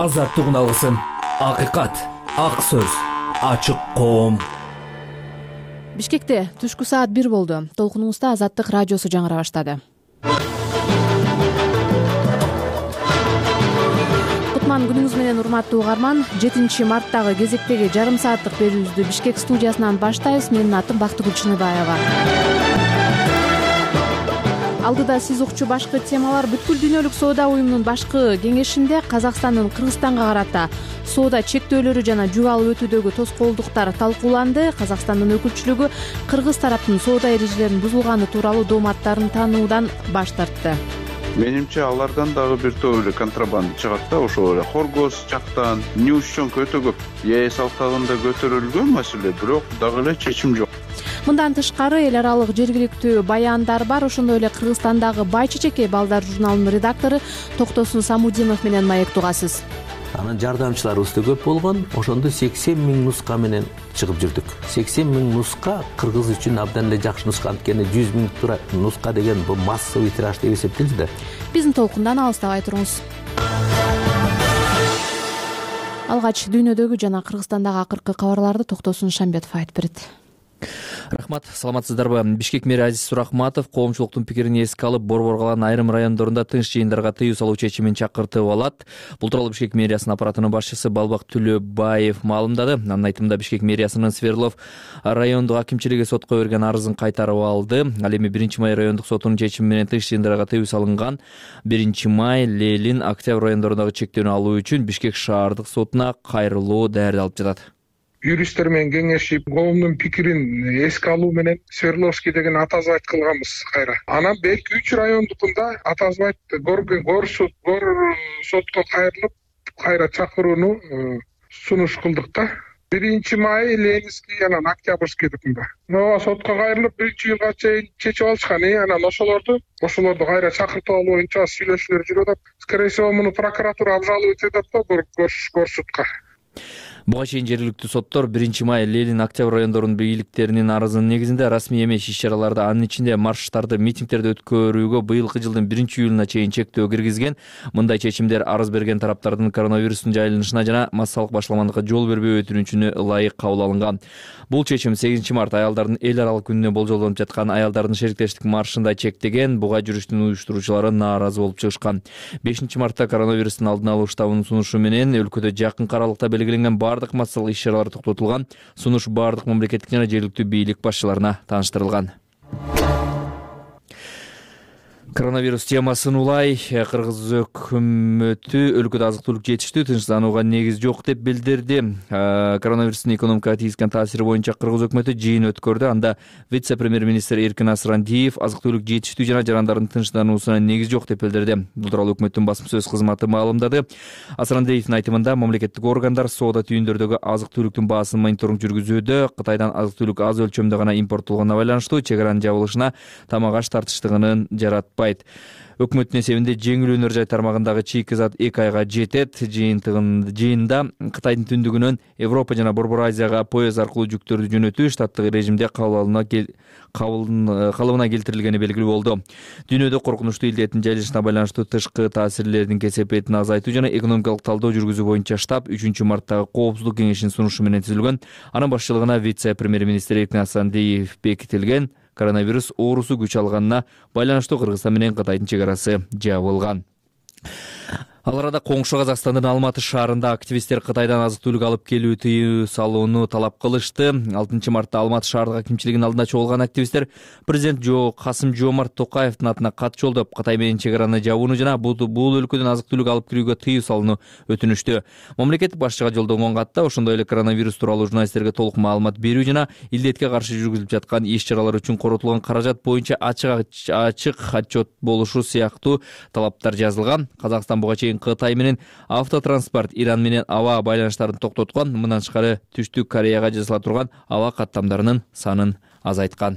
азаттык уналгысын, акыйкат, ак сөз, ачык коом. Бишкекте түшкү саат 1 болду. Толкунуңузда Азаттык радиосу жаңыра баштады. Кутман күнүңүз менен, урматтуу угарман. 7 марттагы кезектеги жарым сааттык берүүбүздү Бишкек студиясынан баштайбыз. Менин атым Бактыгүл Чыныбаева. Алдыда сиз укчу башкы темалар. Бүткүл дүйнөлүк соода уюмунун башкы кеңешинде Казакстандын Кыргызстанга карата соода чектөөлөрү жана жүк алып өтүүдөгү тоскоолдуктар талкууланды. Казакстандын өкүлчүлүгү кыргыз тараптын соода эрежелерин бузулганы тууралуу дооматтарын таануудан баш тартты. Менимче алардан дагы бир топ эле контрабанда чыгат да, ошол эле Хоргоз жактан, Ньюсчонко өтө көп ЕС алкагында көтөрүлгөн маселе, бирок дагы эле чечим жок. Мындан тышкары эл аралык жергиликтүү баяндар бар. Ошондой эле Кыргызстандагы Бай Чечекей балдар журналынын редактору Токтосун Самудинов менен маектугасыз. Анын жардамчыларыбыз да көп болгон. Ошондо 80 000 нуска менен чыгып жүрдүк. 80 000 нуска кыргыз үчүн абдан эле жакшы нуска. Анткени 100 000 нуска деген бул массовый тираж деп эсептелди да. Биздин толкундан алыстабай туруңуз. Алгач дүйнөдөгү жана Кыргызстандагы акыркы кабарларды Токтосун Шамбетов айтып берет. Рахмат, саламатсыздарбы? Бишкек мэри Азиз Сурахматов коомчулуктун пикирин эске алып, борбор калган айрым райондорунда тынч жыйындарга тыюу салуу чечимин чакыртып алат. Бул тууралуу Бишкек мэриясынын аппаратынын башчысы Балбак Түлөбаев маалымдады. Анын айтымында Бишкек мэриясынын Свердлов райондук акимчилиги сотко берген арызын кайтарып алды. Ал эми 1-май райондук сотунун чечими менен тынч жыйындарга тыюу салынган 1-май, Лелин, Октябрь райондорундагы чектөөнү алуу үчүн Бишкек шаардык сотуна кайрылуу даярдалып жатат. Юристтер менен кеңешип, коомдун пикирин эске алуу менен Свердловский деген атазбайт кылганбыз кайра. Анан 2-3 райондукунда атазбайт гор сотко кайрылып, кайра чакырууну сунуш кылдык да. 1-май Ленинский, анан Октябрьскийдикинде. Сотко кайрылып 1-жылга чейин чечип алышкан. Анан ошолорду кайра чакыртып алуу боюнча сүйлөшүүлөр жүрүп атат. Скорее всего, муну прокуратура обжаловать этет да гор сотко. Буга чейин жергиликтүү соттор 1-май, Лелин, Октябрь райондорунун бийликтеринин арызынын негизинде расмий эмес иш-чараларды, анын ичинде марштарды, митингдерди өткөрүүгө быйылкы жылдын 1-июлуна чейин чектөө киргизген. Мындай чечимдер арыз берген тараптардын коронавирустун жайылышына жана массалык башаламандыкка жол бербөө өтүнүчүнө ылайык кабыл алынган. Бул чечим 8 март аялдардын эл аралык күнүнө болжолдонуп жаткан аялдардын шериктештик маршында чектеген. Буга жүрүштүн уюштуруучулары нааразы болуп чыгышкан. 5 мартта коронавирустун алдын алуу штабынын сунушу менен өлкөдө жакын аралыкта белгиленген бардык массалык иш-чаралар токтотулган. Сунуш бардык мамлекеттик жана жергиликтүү бийлик башчыларына тааныштырылган. Коронавирус темасын улай Кыргыз өкмөтү өлкөдө азык-түлүк жетиштүү, тынчсызданууга негиз жок деп билдирди. Коронавирустун экономикага тийгизген таасири боюнча Кыргыз өкмөтү жыйын өткөрдү. Анда вице-премьер-министр Эркин Асырандиев азык-түлүк жетиштүү жана жарандардын тынчсыздануусуна негиз жок деп билдирди. Бул тууралуу өкмөттүн басма сөз кызматы маалымдады. Асырандиевдин айтымында мамлекеттик органдар соода түйүндөрдөгү азык-түлүктүн баасын мониторинг жүргүзүүдө. Кытайдан азык-түлүк аз өлчөмдө гана импорттолгонуна байланыштуу чек аранын жабылышына тамак-аш тартыштыгынын жаратпайт. Өкмөттүн эсебинде жеңил өнөр жай тармагындагы чийки зат 2 айга жетет. Жыйында Кытайдын түндүгүнөн Европа жана Борбор Азияга поезд аркылуу жүктөрдү жөнөтүү штаттык режимде калыбына келтирилгени белгилүү болду. Дүйнөдө коркунучтуу илдеттин жайылышына байланыштуу тышкы таасирлердин кесепетин азайтуу жана экономикалык талдоо жүргүзүү боюнча штаб 3-марттагы коопсуздук кеңешинин сунушу менен түзүлгөн. Анын башчылыгына вице-премьер-министр Эркин Асырандиев бекитилген. Коронавирус оорусу күч алганына байланыштуу Кыргызстан менен Кытайдын чек арасы жабылган. Ал арада коңшу Казакстандын Алматы шаарында активисттер Кытайдан азык-түлүк алып келүү тыюу салууну талап кылышты. 6 мартта Алматы шаардык акимчилигинин алдына чогулган активисттер президент Касым-Жомарт Токаевдин атына кат жолдоп, Кытай менен чек араны жабууну жана бул өлкөдөн азык-түлүк алып кирүүгө тыюу салууну өтүнүштү. Мамлекеттик башчыга жолдонгон катта ошондой эле коронавирус тууралуу журналисттерге толук маалымат берүү жана илдетке каршы жүргүзүлүп жаткан иш-чаралар үчүн коротулган каражат боюнча ачык отчет болушу сыяктуу талаптар жазылган. Казакстан буга чейин Кытай менен автотранспорт, Иран менен аба байланыштарын токтоткон. Мындан тышкары Түштүк Кореяга жасала турган аба каттамдарынын санын азайткан.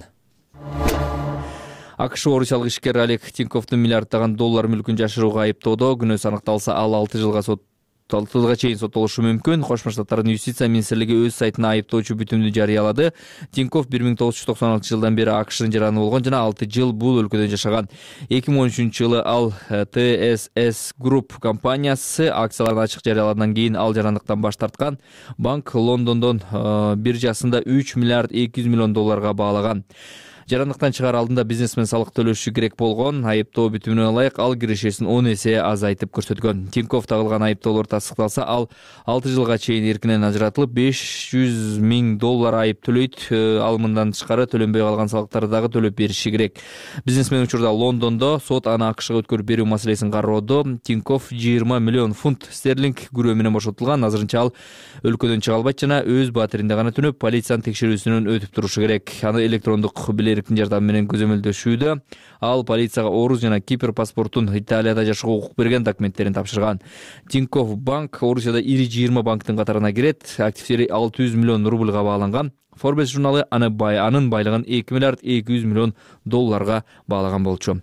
АКШ орусиялык ишкер Олег Тиньковдун миллиарддаган доллар мүлкүн жашырууга айыптоодо күнөөсү аныкталса, ал 6 жылга чейин соттолушу мүмкүн. Кошмо Штаттардын юстиция министрлиги өз сайтына айыптоочу бүтүмдү жарыялады. Тинькофф 1996 жылдан бери АКШтын жараны болгон жана 6 жыл бул өлкөдө жашаган. 2013 жылы ал TSS Group компаниясы акцияларын ачык жарыялагандан кийин ал жарандыктан баш тарткан. Банк Лондондон биржасында 3 миллиард 200 миллион долларга баалаган. Жарандыктан чыгаар алдында бизнесмен салык төлөшү керек болгон. Айыптоо бүтүмүнө ылайык ал кирешесин 10 эсе азайтып көрсөткөн. Тинькофф тагылган айыптоолор тастыкталса, ал 6 жылга чейин эркинен ажыратылып, 500 миң доллар айып төлөйт. Ал мындан тышкары төлөнбөй калган салыктарды дагы төлөп бериши керек. Бизнесмен учурда Лондондо, сот аны АКШга өткөрүп берүү маселесин кароодо. Тинькофф 20 миллион фунт стерлинг күрөө менен бошотулган. Азырынча ал өлкөдөн чыга албайт жана өз батиринде гана түнөп, полициянын текшерүүсүнөн өтүп турушу керек. Аны электрондук эрктин жардамы менен көзөмөлдөшүүдө. Ал полицияга Орус жана Кипр паспортун, Италияда жашоого укук берген документтерин тапшырган. Тинькофф банк Орусияда ири 20 банктын катарына кирет. Активдери 600 миллион рубльга бааланган. Forbes журналы анын байлыгын 2 миллиард 200 миллион долларга баалаган болчу.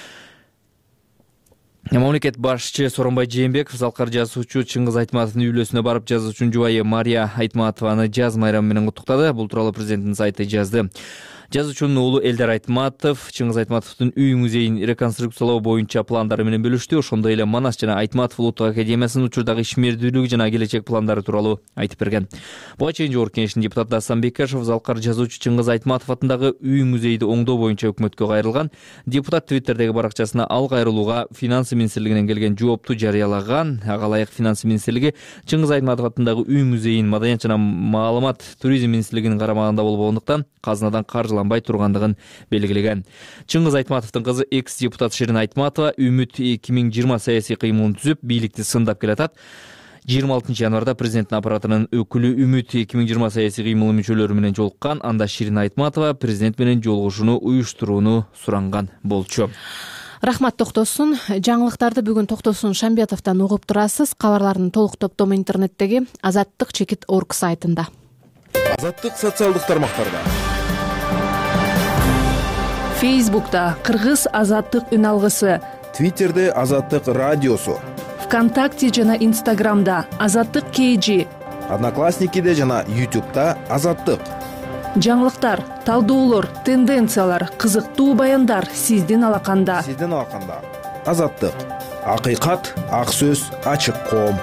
Мамлекет башчы Сооронбай Жээнбеков залкар жазуучу Чыңгыз Айтматовдун үйлөсүнө барып, жазуучунун жубайы Мария Айтматованы жаз майрамы менен куттуктады. Бул тууралуу президенттин сайты жазды. Жазуучунун уулу Элдар Айтматов Чыңгыз Айтматовдун үй музейин реконструкциялоо боюнча пландары менен бөлүштү. Ошондой эле Манас жана Айтматов улуттук академиясынын учурдагы ишмердүүлүгү жана келечек пландары тууралуу айтып берген. Буга чейин Жогорку Кеңештин депутаты Дастан Бекешев залкар жазуучу Чыңгыз Айтматов атындагы үй музейди оңдоо боюнча өкмөткө кайрылган. Депутат Твиттердеги баракчасына ал кайрылууга финансы министрлигинен келген жоопту жарыялаган. Ага ылайык финансы министрлиги Чыңгыз Айтматов атындагы үй музейин Маданият жана маалымат туризм министрлигинин карамагында болбогондуктан казынадан каржыланбай тургандыгын белгилеген. Чыңгыз Айтматовдун кызы экс-депутат Ширин Айтматова Үмүт 2020 саясий кыймылын түзүп, бийликти сындап келатат. 26 январда президенттин аппаратынын өкүлү Үмүт 2020 саясий кыймылы мүчөлөрү менен жолуккан. Анда Ширин Айтматова президент менен жолугушууну уюштурууну суранган болчу. Рахмат Токтосун. Жаңылыктарды бүгүн Токтосун Шамбетовдон угуп турасыз. Кабарлардын толук топтому интернеттеги azattik.org сайтында. Азаттык социалдык тармактарда. Фейсбукта Кыргыз азаттык үн алгысы, Твиттерде Азаттык радиосу, ВКонтакте жана Инстаграмда Азаттык KG, Одноклассникиде жана YouTube'да Азаттык. жаңылыктар, талдоолор, тенденциялар, кызыктуу баяндар сиздин алаканда. Азаттык. Акыйкат, ак сөз, ачык коом.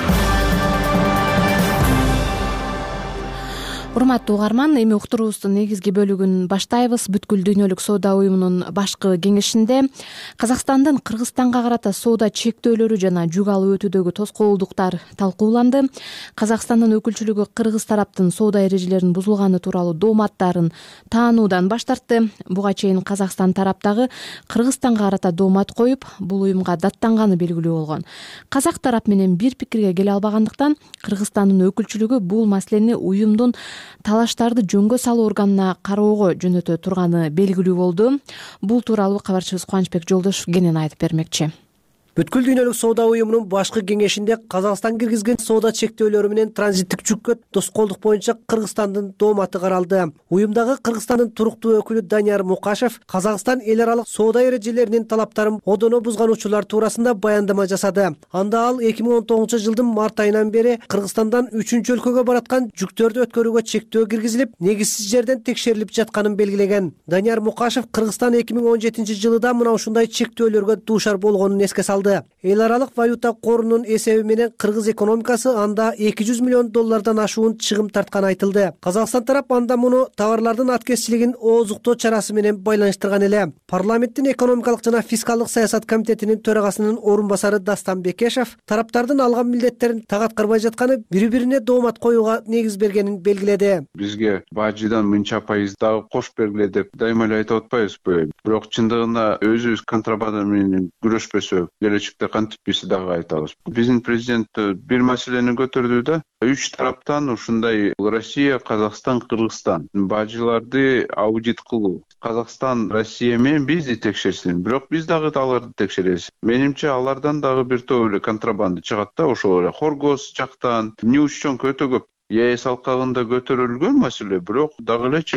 Урматтуу угарман, эми уктуруубуздун негизги бөлүгүн баштайбыз. Бүткүл дүйнөлүк соода уюмунун башкы кеңешинде Казакстандын Кыргызстанга карата соода чектөөлөрү жана жүк алып өтүүдөгү тоскоолдуктар талкууланды. Казакстандын өкүлчүлүгү кыргыз тараптын соода эрежелеринин бузулганы тууралуу дооматтарын таануудан баш тартты. Буга чейин Казакстан тараптагы Кыргызстанга карата доомат коюп, бул уюмга даттанганы белгилүү болгон. Казак тарап менен бир пикирге келе албагандыктан Кыргызстандын өкүлчүлүгү бул маселени уюмдун талаштарды жөнгө салуу органына кароого жөнөтө турганы белгилүү болду. Бул тууралуу кабарчыбыз Кубанычбек Жолдошев кенен айтып бермекчи. Бүткүл дүйнөлүк соода уюмунун башкы кеңешинде Казакстан киргизген соода чектөөлөрү менен транзиттик жүккө тоскоолдук боюнча Кыргызстандын дооматы каралды. Уюмдагы Кыргызстандын туруктуу өкүлү Данияр Мукашев Казакстан эл аралык соода эрежелеринин талаптарын одоно бузган учурлар туурасында баяндама жасады. Анда ал 2019 жылдын март айынан бери Кыргызстандан 3-чү өлкөгө бараткан жүктөрдү өткөрүүгө чектөө киргизилип, негизсиз жерден текшерилип жатканын белгилеген. Данияр Мукашев Кыргызстан 2017 жылыда мына ушундай чектөөлөргө дуушар болгонун эске салды. Эл аралык валюта корунун эсеби менен кыргыз экономикасы анда 200 миллион доллардан ашуун чыгым тартканы айтылды. Казакстан тарап анда муну товарлардын аткезчилигин оозуктоо чарасы менен байланыштырган эле. Парламенттин экономикалык жана фискалдык саясат комитетинин төрагасынын орун басары Дастан Бекешев тараптардын алган милдеттерин тагыткарбай жатканы бири-бирине доомат коюуга негиз бергенин белгиледи. Бизге бажыдан мынча пайыз дагы кош бергиле деп дайыма эле айтып атпайбызбы? Бирок чындыгында өзүбүз контрабанда менен күрөшпөсөк келечекте кантип биз дагы айтабыз. Биздин президент бир маселени көтөрдү да, 3 тараптан ушундай Россия, Казакстан, Кыргызстан бажыларды аудит кылуу. Казакстан Россия менен бизди текшерсин, бирок биз дагы аларды текшеребиз. Менимче алардан дагы бир топ эле контрабанда чыгат да, ошол эле Хоргос жактан, Ньюс чоң өтө көп. ЕС алкагында көтөрүлгөн маселе, бирок дагы эле чечим жок.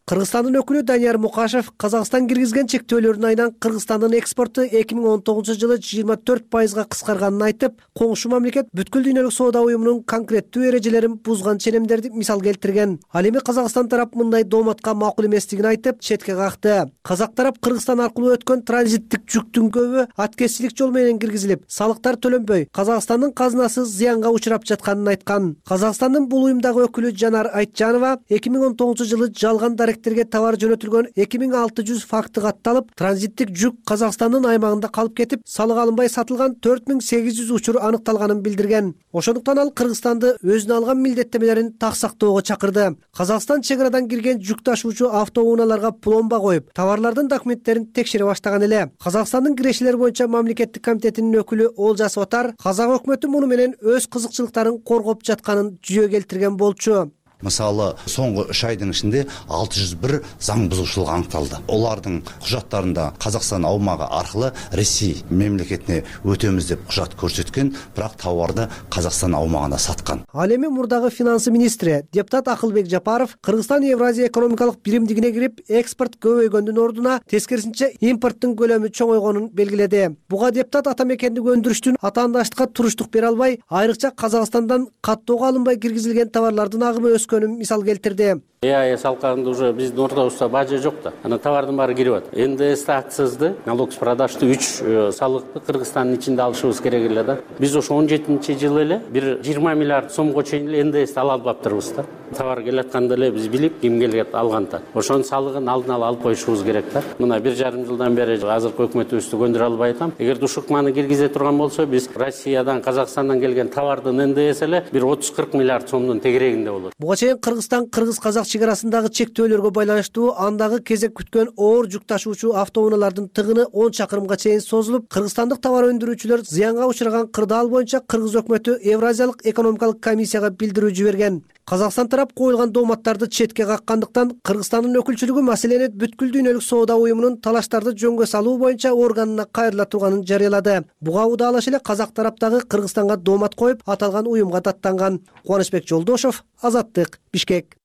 Кыргызстандын өкүлү Данияр Мукашев Казакстан киргизген чектөөлөрдүн айынан Кыргызстандын экспорту 2019-жылы 24%га кыскарганын айтып, коңшу мамлекет бүткүл дүйнөлүк соода уюмунун конкреттүү эрежелерин бузган ченемдерди мисал келтирген. Ал эми Казакстан тарап мындай дооматка макул эместигин айтып, четке какты. Казак тарап Кыргызстан аркылуу өткөн транзиттик жүктүн көбү аткезчилик жол менен киргизилип, салыктар төлөнбөй, Казакстандын казынасы зыянга учурап жатканын айткан. Казакстандын бул уюмдагы өкүлү Жанар Айтжанова 2019-жылы жалган даректерге товар жөнөтүлгөн 2600 факты катталып, транзиттик жүк Казакстандын аймагында калып кетип, салык алынбай сатылган 4800 учур аныкталганын билдирген. Ошондуктан ал Кыргызстанды өзүнө алган милдеттемелерин так сактоого чакырды. Казакстан чек арадан кирген жүк ташуучу автоунааларга пломба коюп, товарлардын документтерин текшере баштаган эле. Казакстандын кирешелер боюнча мамлекеттик комитетинин өкүлү Олжас Отар Казак өкмөтү муну менен өз кызыкчылыктарын коргоп жатканын жүйө келтирген болчу. Мисалы, соңғы 3 айдың ішінде 601 заң бұзушылық анықталды. Олардың құжаттарында Қазақстан аумағы арқылы Ресей мемлекетіне өтеміз деп құжат көрсеткен, бірақ тауарды Қазақстан аумағына сатқан. Ал эми мурдагы финансы министри депутат Акылбек Жапаров Кыргызстан Евразия экономикалык биримдигине кирип, экспорт көбөйгөндүн ордуна тескерисинче импорттун көлөмү чоңойгонун белгиледи. Буга депутат атамекендик өндүрүштүн атаандаштыкка туруштук бере албай, айрыкча Казакстандан каттоого алынбай киргизилген товарлардын агымы өскөнүн мисал келтирди. ЭАЭС алкагында уже биздин ордобузда бажа жок да. Анан товардын баары кирип атат. НДС акцизди, налог с продажды 3 салыкты Кыргызстандын ичинде алышыбыз керек эле да. Биз ошо 17-жылы эле бир 20 миллиард сомго чейин эле НДСти ала албаптырбыз да. Товар келатканда эле биз билип, ким келет алганда. Ошонун салыгын алдын ала алып коюшубуз керек да. Мына 1,5 жылдан бери азыркы өкмөтүбүздү көндүрө албай атам. Эгер ушукманы киргизе турган болсо, биз Россиядан, Казакстандан келген товардын НДС эле бир 30-40 миллиард сомдун тегерегинде болот. Буга чейин Кыргызстан кыргыз-казак чек арасындагы чектөөлөргө байланыштуу андагы кезек күткөн оор жүк ташуучу автоунаалардын тыгыны 10 чакырымга чейин созулуп, кыргызстандык товар өндүрүүчүлөр зыянга учураган кырдаал боюнча кыргыз өкмөтү Евразиялык экономикалык комиссияга билдирүү жиберген. Казакстан тарап коюлган дооматтарды четке каккандыктан Кыргызстандын өкүлчүлүгү маселени бүткүл дүйнөлүк соода уюмунун талаштарды жөнгө салуу боюнча органына кайрыла турганын жарыялады. Буга удаалаш эле казак тараптагы Кыргызстанга доомат коюп, аталган уюмга даттанган. Кубанычбек Жолдошов, Азаттык, Бишкек.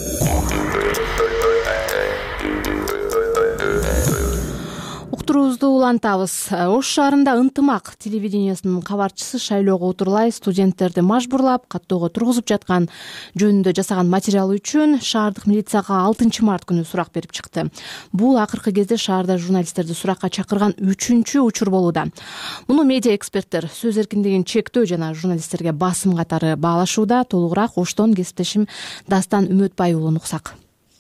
Уктуруубузду улантабыз. Ош шаарында ынтымак телевидениясынын кабарчысы шайлоого отурлай студенттерди мажбурлап, каттоого тургузуп жаткан жөнүндө жасаган материалы үчүн шаардык милицияга 6 март күнү сурак берип чыкты. Бул акыркы кезде шаарда журналисттерди суракка чакырган 3-үчү учур болууда. Муну медиа эксперттер сөз эркиндигин чектөө жана журналисттерге басым катары баалашууда. Толугураак Оштон кесиптешим Дастан Үмөтбай уулун уксак.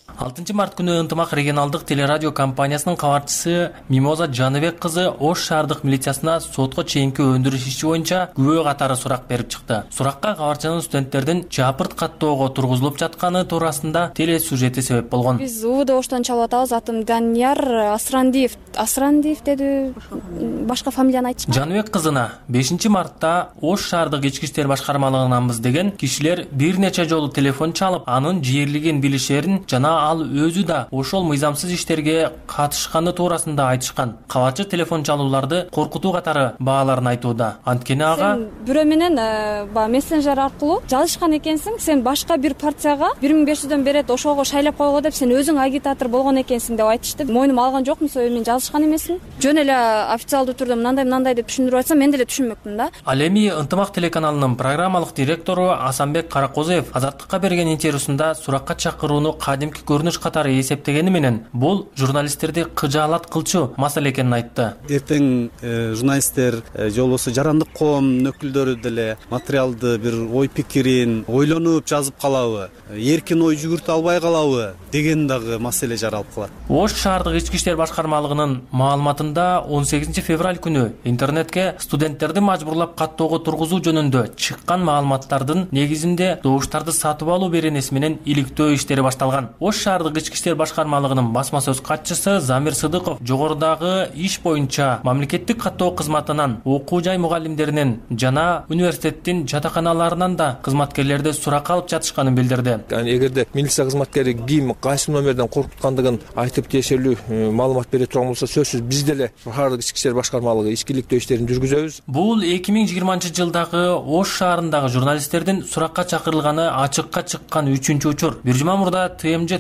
6 март күнү ынтымак регионалдык телерадио компаниясынын кабарчысы Мимоза Жаныбек кызы Ош шаардык милициясына сотко чейинки өндүрүш иши боюнча күбө катары сурак берип чыкты. Суракка кабарчынын студенттердин жапырт каттоого тургузулуп жатканы туурасында теле сюжети себеп болгон. Биз УВД Оштон чалып атабыз. Атым Данияр Асрандиев деди, башка фамилияны айтышкан. Жаныбек кызына 5 мартта Ош шаардык ички иштер башкармалыгынанбыз деген кишилер бир нече жолу телефон чалып, анын жерлигин билишерин жана ал өзү да ошол мыйзамсыз иштерге катышканы туурасында айтышкан. Кабарчы телефон чалууларды коркутуу катары бааларын айтууда. Анткени ага бирөө менен мессенджер аркылуу жазышкан экенсиң, сен башка бир партияга 1500дөн берет, ошого шайлап койго деп, сен өзүң агитатор болгон экенсиң деп айтышты. Мойнума алган жокмун, себеби мен жазышкан эмесмин. Жөн эле официалдуу түрдө мындай деп түшүндүрүп айтсам, мен деле түшүнмөкмүн да. Ал эми Ынтымак телеканалынын программалык директору Асанбек Каракозоев Азаттыкка берген интервьюсунда суракка чакырууну кадимки көрүнүш катары эсептегени менен бул журналисттерди кыжаалат кылчу маселе экенин айтты. Эртең журналисттер же болбосо жарандык коом өкүлдөрү деле материалды бир ой пикирин ойлонуп жазып калабы, эркин ой жүгүртө албай калабы деген дагы маселе жаралып калат. Ош шаардык ички иштер башкармалыгынын маалыматында 18 февраль күнү интернетке студенттерди мажбурлап каттоого тургузуу жөнүндө чыккан маалыматтардын негизинде добуштарды сатып алуу беренеси менен иликтөө иштери башталган. Ош шаардык ички иштер башкармалыгынын басма сөз катчысы Замир Сыдыков жогорудагы иш боюнча мамлекеттик каттоо кызматынан, окуу жай мугалимдеринен жана университеттин жатаканаларынан да кызматкерлерди суракка алып жатышканын билдирди. Эгерде милиция кызматкери ким кайсы номерден коркуткандыгын айтып тиешелүү маалымат бере турган болсо, сөзсүз биз деле шаардык ички иштер башкармалыгы ишкиликтөө иштерин жүргүзөбүз. Бул 2020-жылдагы Ош шаарындагы журналисттердин суракка чакырылганы ачыкка чыккан 3-учур. Бир жума мурда ТМЖ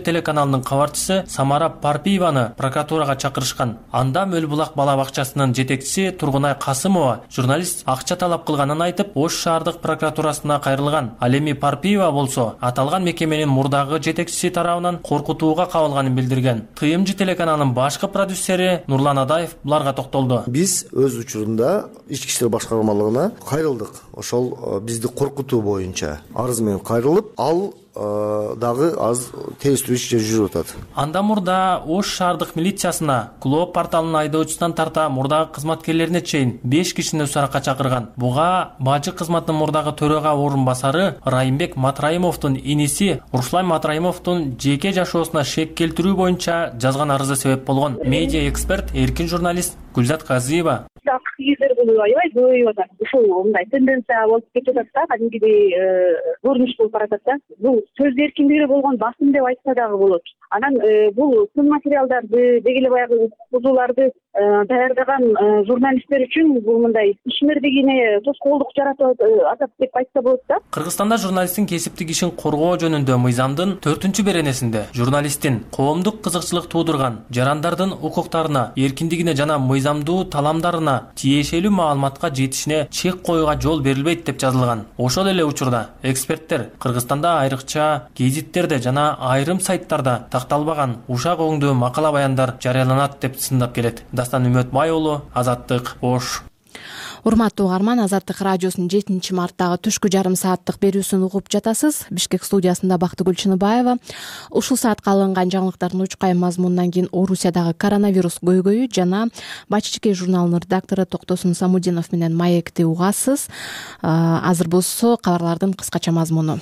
телеканалынын кабарчысы Самара Парпиеваны прокуратурага чакырышкан. Анда Мөл булак бала бакчасынын жетекчиси Тургунай Касымова журналист акча талап кылганын айтып, Ош шаардык прокуратурасына кайрылган. Ал эми Парпиева болсо аталган мекеменин мурдагы жетекчиси тарабынан коркутууга кабылганын билдирген. ТМЖ телеканалынын башкы продюсери Нурлан Адаев буларга токтолду. Биз өз учурунда ички иштер башкармалыгына кайрылдык. Ошол бизди коркутуу боюнча арыз менен кайрылып, ал дагы аз териштирүү иши жүрүп атат. Анда мурда Ош шаардык милициясына Клоп порталынын айдоочусунан тарта мурдагы кызматкерлерине чейин 5 кишини суракка чакырган. Буга бажы кызматынын мурдагы төрага орун басары Райымбек Матраимовдун иниси Руслан Матраимовдун жеке жашоосуна шек келтирүү боюнча жазган арызы себеп болгон. Медиа эксперт, эркин журналист Гүлзат Казиева кийиздер бул аябай көбөйүп атат. Ушул мындай тенденция болуп кетип атат да, кадимкидей көрүнүш болуп баратат да. Бул сөз эркиндиги болгон басым деп айтса дагы болот. Анан бул сын материалдарды, деги эле баягы бузууларды даярдаган журналисттер үчүн бул мындай ишмердигине тоскоолдук жаратып атат деп айтса болот да. Кыргызстанда журналисттин кесиптик ишин коргоо жөнүндө мыйзамдын 4-беренесинде журналисттин коомдук кызыкчылык туудурган жарандардын укуктарына, эркиндигине жана мыйзамдуу таламдарына тиешелүү маалыматка жетишине чек коюуга жол берилбейт деп жазылган. Ошол эле учурда эксперттер Кыргызстанда айрыкча гезиттерде жана айрым сайттарда такталбаган ушак оңдуу макала баяндар жарыяланат деп сындап келет. Дастан Үмөтбай уулу, Азаттык, Ош. Урматтуу угарман, Азаттык радиосунун 7-марттагы түшкү жарым сааттык берүүсүн угуп жатасыз. Бишкек студиясында Бактыгүл Чыныбаева. Ушул саатка алынган жаңылыктардын учкай мазмунунан кийин Орусиядагы коронавирус көйгөйү жана Бачичкей журналынын редактору Токтосун Самудинов менен маекти угасыз. Азыр болсо кабарлардын кыскача мазмуну.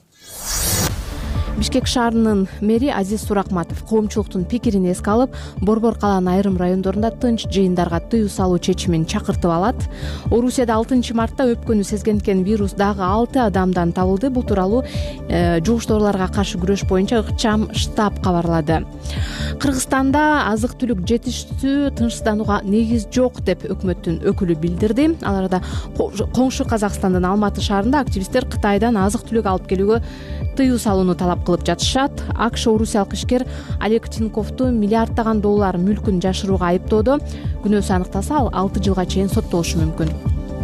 Бишкек шаарынын мэри Азиз Суракматов коомчулуктун пикирин эске алып, Борбор калаанын айрым райондорунда тынч жыйындарга тыюу салуу чечимин чакыртып алат. Орусияда 6-мартта өпкөнү сезгенткен вирус дагы 6 адамдан табылды. Бул тууралуу жугуш ооруларга каршы күрөш боюнча ыкчам штаб кабарлады. Кыргызстанда азык-түлүк жетиштүү, тынчсызданууга негиз жок деп өкмөттүн өкүлү билдирди. Ал арада коңшу Казакстандын Алматы шаарында активисттер Кытайдан азык-түлүк алып келүүгө тыюу салууну талап кылып жатышат. АКШ орусиялык ишкер Олег Тиньковду миллиарддаган доллар мүлкүн жашырууга айыптоодо. Күнөөсү аныкталса, ал 6 жылга чейин соттолушу мүмкүн.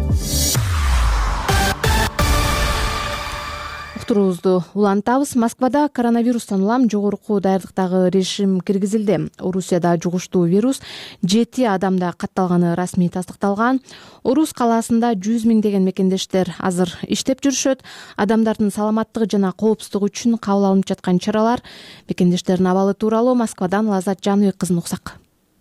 Уктуруубузду улантабыз. Москвада коронавирустан улам жогорку даярдыктагы режим киргизилди. Орусияда жугуштуу вирус 7 адамда катталганы расмий тастыкталган. Орус калаасында 100 миңдеген мекендештер азыр иштеп жүрүшөт. Адамдардын саламаттыгы жана коопсуздугу үчүн кабыл алынып жаткан чаралар, мекендештердин абалы тууралуу Москвадан Лазат Жаныбек кызын уксак.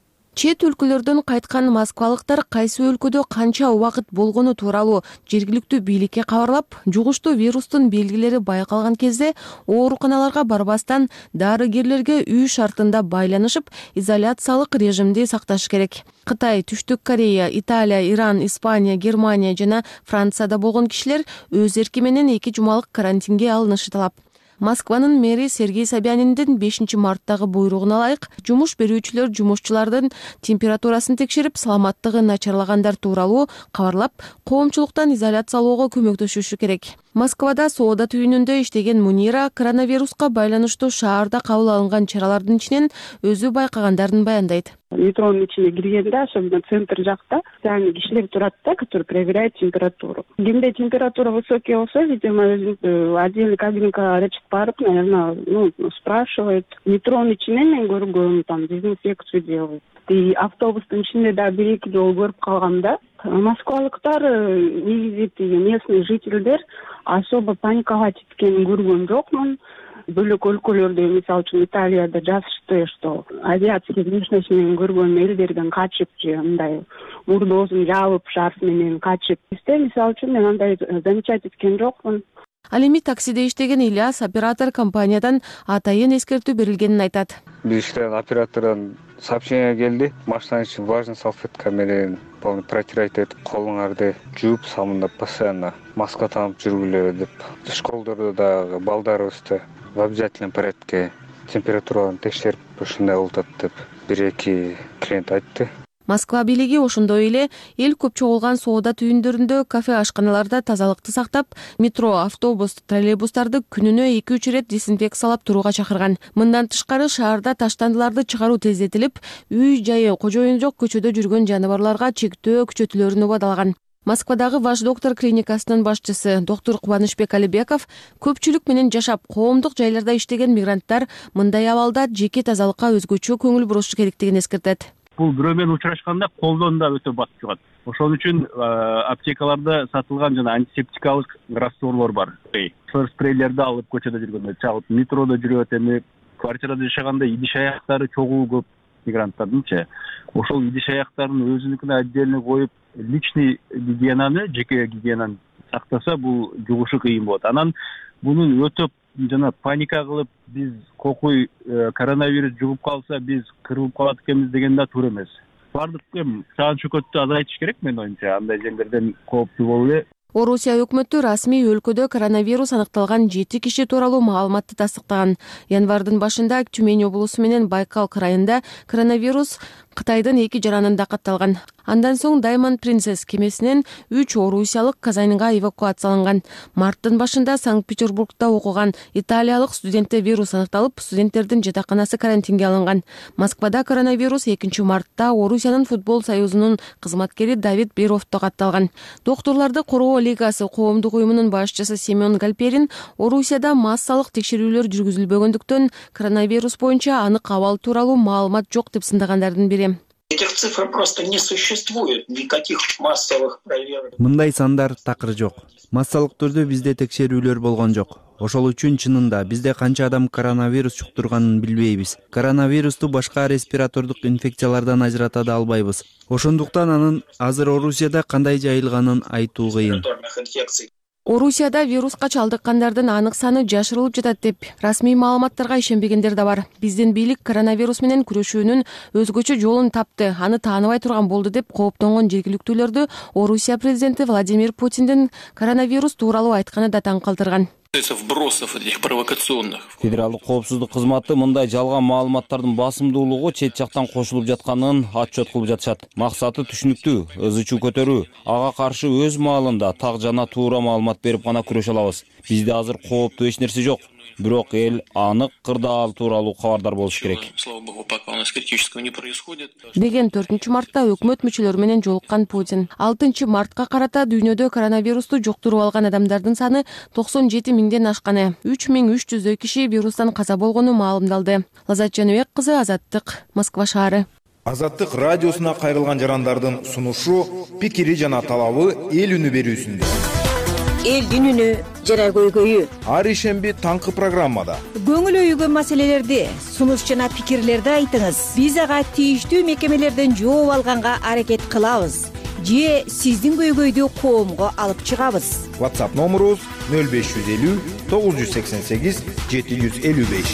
Чет өлкөлөрдөн кайткан москвалыктар кайсы өлкөдө канча убакыт болгону тууралуу жергиликтүү бийликке кабарлап, жугуштуу вирустун белгилери байкалган кезде ооруканаларга барбастан дарыгерлерге үй шартында байланышып, изоляциялык режимди сакташ керек. Кытай, Түштүк Корея, Италия, Иран, Испания, Германия жана Францияда болгон кишилер өз эрки менен 2 жумалык карантинге алынышы талап. Москванын мэри Сергей Собяниндин 5-марттагы буйругуна ылайык жумуш берүүчүлөр жумушчулардын температурасын текшерип, саламаттыгы начарлагандар тууралуу кабарлап, коомчулуктан изоляциялоого көмөктөшүшү керек. Москвада соода түйүнүндө иштеген Мунира коронавируска байланыштуу шаарда кабыл алынган чаралардын ичинен өзү байкагандарын баяндайт. Метронун ичине киргенде, особенно центр жакта, специальный кишилер турат да, которые проверяют температуру. Кимде температура высокая болсо, видимо, отдельный кабинка речит барып, наверное, спрашивает. Метронун ичине мен көргөм, там дезинфекцию делают. И автобустун ичинде да 1-2 жолу көрүп калгамда. Москвалыктар, негизи местный жительдер особо паникага кеткенин көргөн жокмун. Бөлөк өлкөлөрдө, мисалы үчүн Италияда жазышты, что азиатский внешность менен көргөн элдерден качып же мындай мурдоосун жабып шарф менен качып. Мисалы үчүн мен андай замечать эткен жокмун. Ал эми таксиде иштеген Ильяс оператор компаниядан атайын эскертүү берилгенин айтат. Биз иштеген оператордон сообщение келди. Машинанын ичин влажный салфетка менен протирать этип, колуңарды жууп, самындап постоянно маска таанып жүргүлө деп. Школдордо дагы балдарыбызды в обязательном порядке температураны текшерип, ушундай болот деп 1-2 клиент айтты. Москва бийлиги ошондой эле эл көп чогулган соода түйүндөрүндө, кафе ашканаларда тазалыкты сактап, метро, автобус, троллейбустарды күнүнө 2-3 ирет дезинфекциялап турууга чакырган. Мындан тышкары шаарда таштандыларды чыгаруу тездетилип, үй жайы кожоюн жок көчөдө жүргөн жаныбарларга чектөө күчөтүлөрүн убадалаган. Москвадагы Ваш доктор клиникасынын башчысы доктор Кубанычбек Алибеков көпчүлүк менен жашап, коомдук жайларда иштеген мигранттар мындай абалда жеке тазалыкка өзгөчө көңүл бурушу керектигин эскертет. Бул бирөө менен учурашканда колдон да өтө батып чыгат. Ошол үчүн аптекаларда сатылган жана антисептикалык растворлор бар. Спрейлерди алып көчөдө жүргөндө чагып, метродо жүрөт, эми квартирада жашаганда идиш аяктары чогуу көп мигранттардынчы. Ошол идиш аяктарын өзүнүкүнө отдельно коюп, личный гигиенаны, жеке гигиенаны сактаса, бул жугушу кыйын болот. Анан мунун өтөп жана паника кылып, биз кокуй коронавирус жугуп калса, биз кырылып калат экенбиз деген да туура эмес. Бардык чаан чөкөттү азайтыш керек менин оюмча, андай жерлерден кооптуу болуп эле. Орусия өкмөтү расмий өлкөдө коронавирус аныкталган 7 киши тууралуу маалыматты тастыктаган. Январдын башында Тюмень облусу менен Байкал крайында коронавирус Кытайдын 2 жаранында катталган. Андан соң Diamond Princess кемесинен 3 орусиялык Казанга эвакуацияланган. Марттын башында Санкт-Петербургда окуган италиялык студентте вирус аныкталып, студенттердин жатаканасы карантинге алынган. Москвада коронавирус 2 мартта Орусиянын футбол союзунун кызматкери Давид Беровто катталган. Доктурларды короо лигасы коомдук уюмунун башчысы Семен Гальперин Орусияда массалык текшерүүлөр жүргүзүлбөгөндүктөн коронавирус боюнча анык абал тууралуу маалымат жок деп сындагандардын бири. Этих цифр просто не существует, никаких массовых проверок. Мындай сандар такыр жок. Массалык түрдө бизде текшерүүлөр болгон жок. Ошол үчүн чынында бизде канча адам коронавирус жуктурганын билбейбиз. Коронавирусту башка респиратордук инфекциялардан ажырата да албайбыз. Ошондуктан анын азыр Орусияда кандай жайылганын айтуу кыйын. Орусияда вируска чалдыккандардын анык саны жашырылып жатат деп расмий маалыматтарга ишенбегендер да бар. Биздин бийлик коронавирус менен күрөшүүнүн өзгөчө жолун тапты, аны тааныбай турган болду деп кооптонгон жергиликтүүлөрдү Орусия президенти Владимир Путиндин коронавирус тууралуу айтканы да таң калтырган. Вбросов этих провокационных. Федералдык коопсуздук кызматы мындай жалган маалыматтардын басымдуулугу чет жактан кошулуп жатканын отчет кылып жатышат. Максаты түшүнүктүү, ызы-чуу көтөрүү. Ага каршы өз маалында так жана туура маалымат берип гана күрөшө алабыз. Бизде азыр кооптуу эч нерсе жок. Бирок эл анык кырда ал тууралуу кабардар болуш керек. Слава богу, пока у нас критического не происходит. Деген 4 мартта өкмөт мүчөлөрү менен жолуккан Путин 6 мартка карата дүйнөдө коронавирусту жуктуруп алган адамдардын саны 97 миңден ашканы. 3300 киши вирустан каза болгону маалымдалды. Лазат Жаныбек кызы, Азаттык, Москва шаары. Азаттык радиосуна кайрылган жарандардын сунушу, пикири жана талабы эл үнү берүүсүндө. Эл үнүнү жана көйгөйү. Ар ишемби таңкы программада. Көңүл өйгөн маселелерди, сунуш жана пикирлерди айтыңыз. Биз ага тийиштүү мекемелерден жооп алганга аракет кылабыз. Же сиздин көйгөйдү коомго алып чыгабыз. WhatsApp номерубуз 0550 988 755.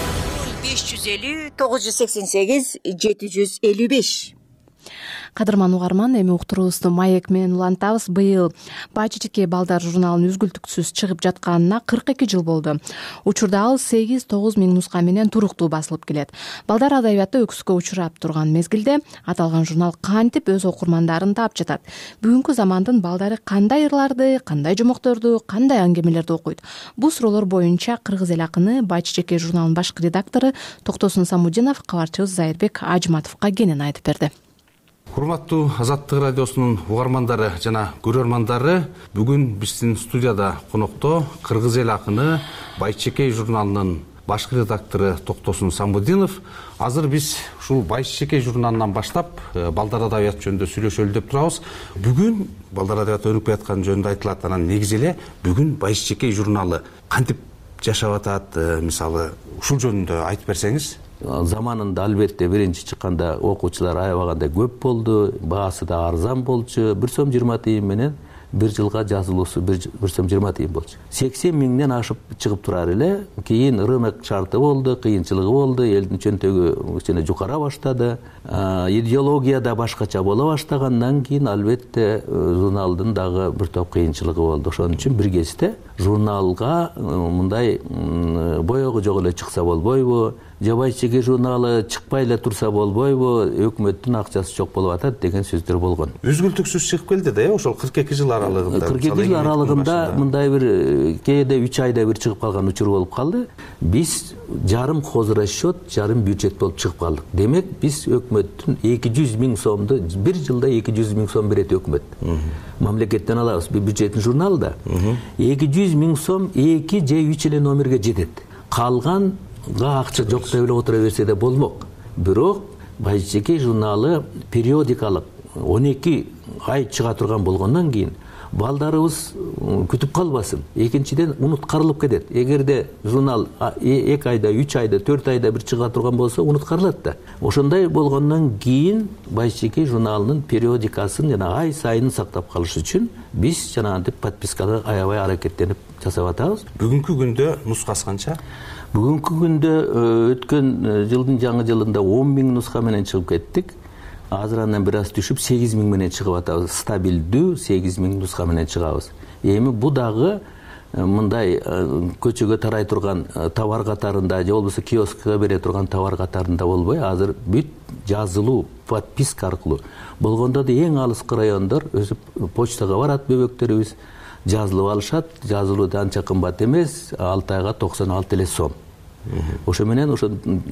550 988 755. Кадырман угарман, эми уктуруубузду маек менен улантабыз. Быйыл Байчечеке балдар журналынын үзгүлтүксүз чыгып жатканына 42 жыл болду. Учурда ал 8-9 миң нуска менен туруктуу басылып келет. Балдар адабияты өксүккө учурап турган мезгилде аталган журнал кантип өз окурмандарын таап жатат? Бүгүнкү замандын балдары кандай ырларды, кандай жомокторду, кандай аңгемелерди окуйт? Бул суроолор боюнча кыргыз эл акыны Байчечеке журналынын башкы редактору Токтосун Самудинов кабарчыбыз Зайырбек Ажматовго кенен айтып берди. Урматтуу Азаттык радиосунун угармандары жана көрөрмандары, бүгүн биздин студияда конокто кыргыз эл акыны Байчечеке журналынын башкы редактору Токтосун Самудинов. Азыр биз ушул Байчечеке журналынан баштап балдар адабияты жөнүндө сүйлөшөлү деп турабыз. Бүгүн балдар адабияты өнүгүп жаткан жөнүндө айтылат. Анан негизи эле бүгүн Байчечеке журналы кантип жашап атат, мисалы ушул жөнүндө айтып берсеңиз. Заманында албетте биринчи чыкканда окуучулар аябагандай көп болду, баасы да арзан болчу. 1 сом 20 тыйын менен бир жылга жазылуусу 1 сом 20 тыйын болчу. 80 миңден ашып чыгып турар эле. Кийин рынок шарты болду, кыйынчылыгы болду, элдин чөнтөгү кичине жукара баштады. Идеология да башкача боло баштагандан кийин албетте журналдын дагы бир топ кыйынчылыгы болду. Ошон үчүн бир кезде журналга мындай боёгу жок эле чыкса болбойбу, Бай чеке журналы чыкпай эле турса болбойбу, өкмөттүн акчасы жок болуп атат деген сөздөр болгон. Үзгүлтүксүз чыгып келди да, ошол 42 жыл аралыгында. 42 жыл аралыгында мындай бир кээде 3 айда бир чыгып калган учур болуп калды. Биз жарым хозрасчет, жарым бюджет болуп чыгып калдык. Демек биз өкмөттүн 200 миң сомду бир жылда 200 миң сом берет өкмөт. Мамлекеттен алабыз, бюджеттин журналы да. 200 миң сом 2 же 3 эле номерге жетет. Калганга акча жок деп эле отура берсе да болмок. Бирок Байчекей журналы периодикалык 12 ай чыга турган болгондон кийин балдарыбыз күтүп калбасын. Экинчиден унуткарылып кетет. Эгерде журнал 2 айда, 3 айда, 4 айда бир чыга турган болсо унуткарылат да. Ошондой болгондон кийин Байчекей журналынын периодикасын жана ай сайын сактап калыш үчүн биз жанагынтип подпискага аябай аракеттенип жасап атабыз. Бүгүнкү күндө нускасы канча? Бүгүнкү күндө өткөн жылдын жаңы жылында 10 миң нуска менен чыгып кеттик. Азыр андан бир аз түшүп 8 миң менен чыгып атабыз. Стабилдүү 8 миң нуска менен чыгабыз. Эми бу дагы мындай көчөгө тарай турган товар катарында же болбосо киоскка бере турган товар катарында болбой, азыр бүт жазылуу подписка аркылуу. Болгондо да эң алыскы райондор өзү почтага барат бөбөктөрүбүз. Жазылып алышат, жазылуу да анча кымбат эмес, 6 айга 96 эле сом. Ошо менен ошо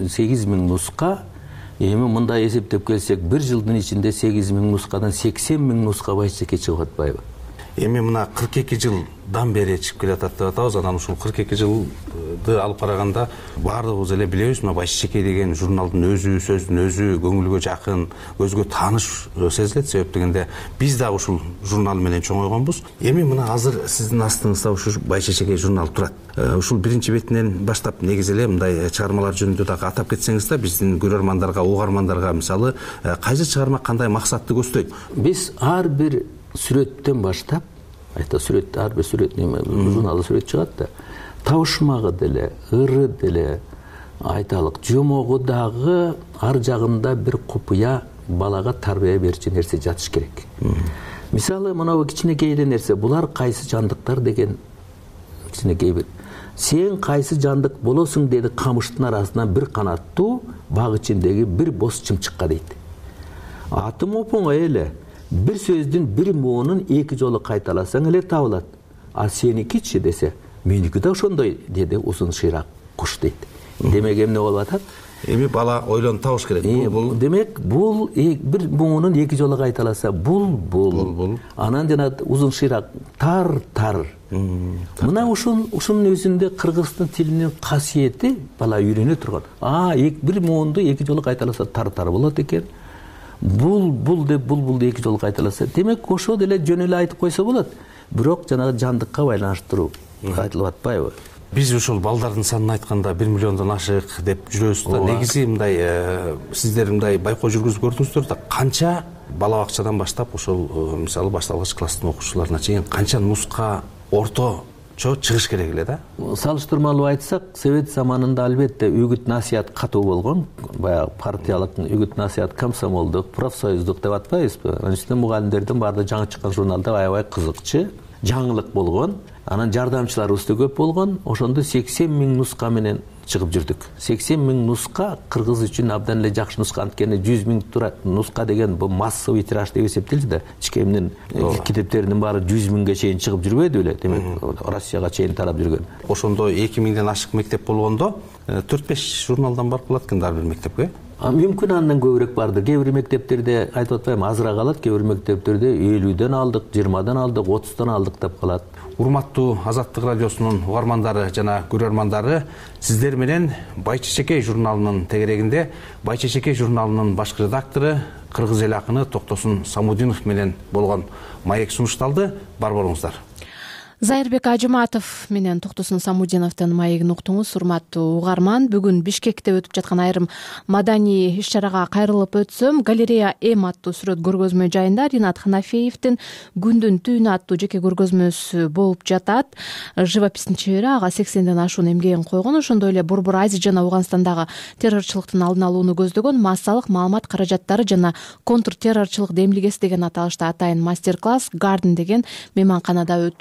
8 миң нуска, эми мындай эсептеп келсек, бир жылдын ичинде 8 миң нускадан 80 миң нуска Байчекей чыгып атпайбы? Эми мына 42 жылдан бери чыгып келатат деп атабыз. Анан ушул 42 жылды алып караганда баардыгыбыз эле билебиз, мына Байчекей деген журналдын өзү, сөздүн өзү көңүлгө жакын, көзгө тааныш сезилет. Себеп дегенде биз дагы ушул журнал менен чоңойгонбуз. Эми мына азыр сиздин астыңызда ушул Байчекей журнал турат. Ушул биринчи бетинен баштап негизи эле мындай чыгармалар жөнүндө дагы атап кетсеңиз да, биздин көрөрмандарга, угармандарга мисалы кайсы чыгарма кандай максатты көздөйт? Биз ар бир сүрөттөн баштап, сүрөт, ар бир сүрөт журналда сүрөт чыгат да. Табышмагы деле, ыры деле, айталык, жомогу дагы ар жагында бир купуя балага тарбия берчү нерсе жатыш керек. Мисалы, мына кичинекей эле нерсе, булар кайсы жандыктар деген кичинекей бир. Сен кайсы жандык болосуң деди камыштын арасынан бир канаттуу баг ичиндеги бир боз чымчыкка дейт. Атым оңой эле. Бир сөздүн бир моонун 2 жолу кайталасаң эле табылат. А сеникичи десе, меники да ошондой деди узун шыйрак куш дейт. Демек эмне болуп атат? Эми бала ойлонуп табыш керек. Демек бул бир моонун 2 жолу кайталаса, бул. Анан жана узун шыйрак тар. Мына ушунун өзүндө кыргыздын тилинин касиети бала үйрөнө турган. Бир моонду 2 жолу кайталаса тар болот экен. Бул деп бул 2 жолу кайталаса, демек ошо деле жөн эле айтып койсо болот. Бирок жанагы жандыкка байланыштыруу айтылып атпайбы? Биз ушул балдардын санын айтканда 1 миллиондон ашык деп жүрөбүз да. Негизи мындай сиздер мындай байкоо жүргүзүп көрдүңүздөр да, канча бала бакчадан баштап ошол мисалы башталгыч класстын окуучуларына чейин канча нуска орточо чыгыш керек эле да? Салыштырмалуу айтсак, Совет заманында албетте үгүт насыят катуу болгон, баягы партиялык үгүт насыят, комсомолдук, профсоюздук деп атпайбызбы? Анын үстүнө мугалимдердин баардыгы жаңы чыккан журналда аябай кызыкчы, жаңылык болгон. Анан жардамчыларыбыз да көп болгон. Ошондо 80 миң нуска менен чыгып жүрдүк. 80 миң нуска кыргыз үчүн абдан эле жакшы нуска. Анткени 100 миң нуска деген бул массовый тираж деп эсептелди да. Ичкемдин китептеринин баары 100 миңге чейин чыгып жүрбөдү беле? Демек, Россияга чейин тарап жүргөн. Ошондо 2 миңден ашык мектеп болгондо 4-5 журналдан барып калат экен ар бир мектепке. Мүмкүн андан көбүрөөк бардыр. Кээ бир мектептерде айтып атпайм, азыраак алат, кээ бир мектептерде 50ден алдык, 20дан алдык, 30дан алдык деп калат. Урматтуу Азаттык радиосунун угармандары жана көрөрмандары, сиздер менен Байчекей журналынын тегерегинде Байчекей журналынын башкы редактору, кыргыз эл акыны Токтосун Самудинов менен болгон маек сунушталды. Бар болуңуздар. Зайырбек Ажыматов менен Токтосун Самудиновдун маегин уктуңуз. Урматтуу угарман, бүгүн Бишкекте өтүп жаткан айрым маданий иш-чарага кайрылып өтсөм, галерея М аттуу сүрөт көргөзмө жайында Ринат Ханафеевдин Күндүн түйүнү аттуу жеке көргөзмөсү болуп жатат. Живопистин чебери ага 80ден ашуун эмгегин койгон. Ошондой эле Борбор Азия жана Ауганстандагы террорчулуктун алдын алууну көздөгөн массалык маалымат каражаттары жана контртеррорчулук демилгеси деген аталышта атайын мастер-класс Гарден деген мейманканада өтүүдө.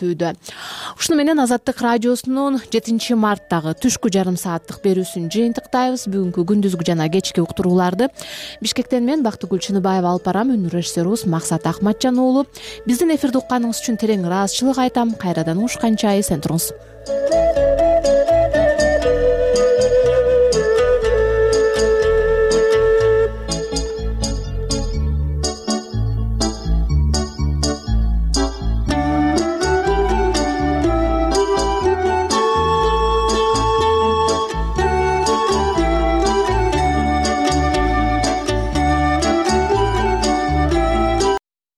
Ушуну менен Азаттык радиосунун 7 марттагы түшкү жарым сааттык берүүсүн жыйынтыктайбыз. Бүгүнкү күндүзгү жана кечки уктурууларды Бишкектен мен Бактыгүл Чыныбаева алып барам. Үнү режиссерубуз Максат Ахматжан уулу. Биздин эфирди укканыңыз үчүн терең ыраазычылык айтам. Кайрадан угушканча эсен туруңуз.